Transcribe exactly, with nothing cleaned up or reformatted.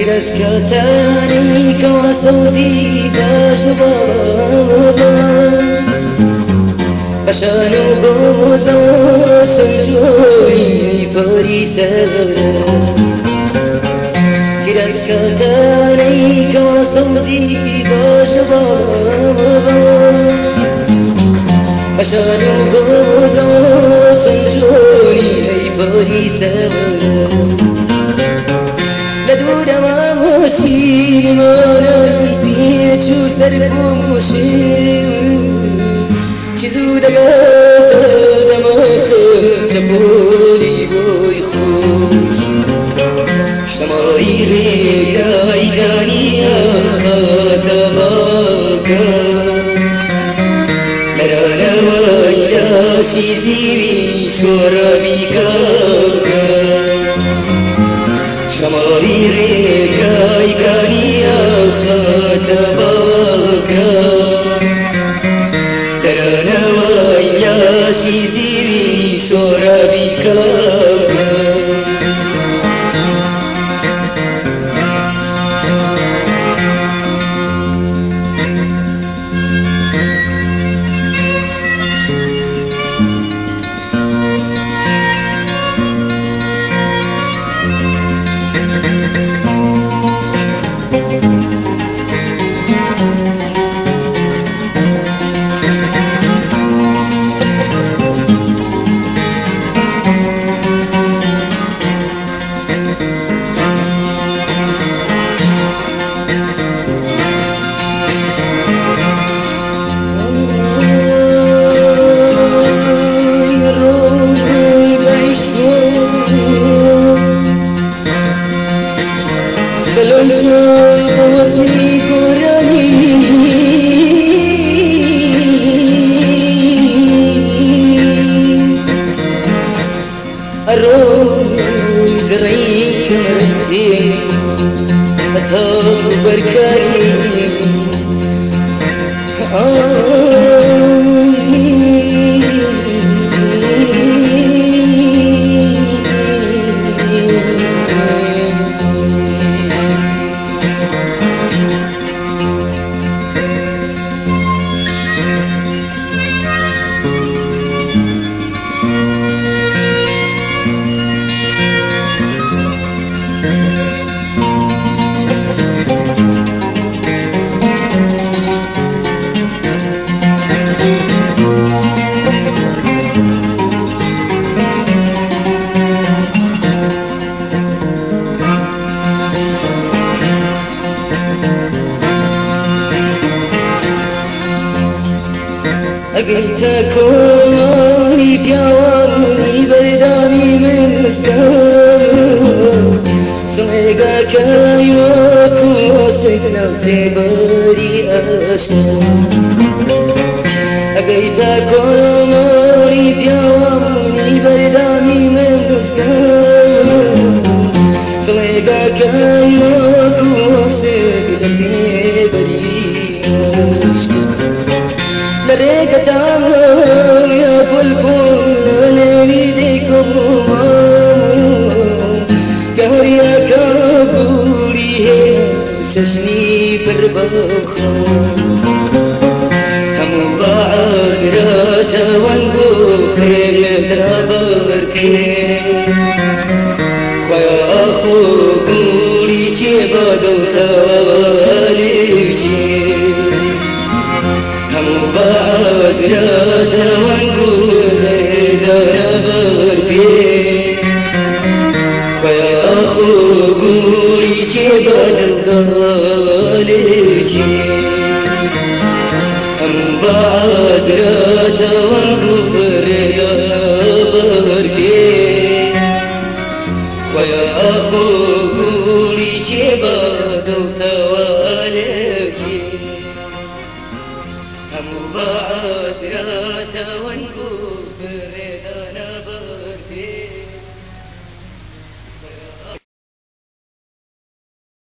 گرس کاتانی کوا سوزی باش مبابا بشانو گوزا سنجوری پاری سره گرس کاتانی کوا سوزی باش مبابا بشانو گوزا سنجوری پاری سره لدور ما موشی مانم پیچو سر بوموشی چیزو دگات دماغ چپولی بوی خوش شمایی ریگای گانیا خاتباکا مرانا ویلا شیزیوی شورابی کاکا شماری ریگای گانیا خاتباکا ترانا ویا شیزیوی شورابی کاکا وزنی قرآنی الروز ريك مردين أتاب بركاري أقلت كوني بيواني بردامي من مسكان سمعك كايوكو سكنا سيبري أشكان أقلت كوني بيواني بردامي من مسكان سمعك كايوكو سكنا سيبري أشكان لريقة يا فلفل لميدكم مامو قهريا كابوري ششني بربخو همو بعذرات وانبوك دربركي خويا أخو قولي شبادو تاليشي بعذرات وانقول دربر فيه خويا أخو قولي شباد الضالشي أم بعذرات وانقول دربر فيه خويا أخو قولي شباد الضالشي هم بعثرات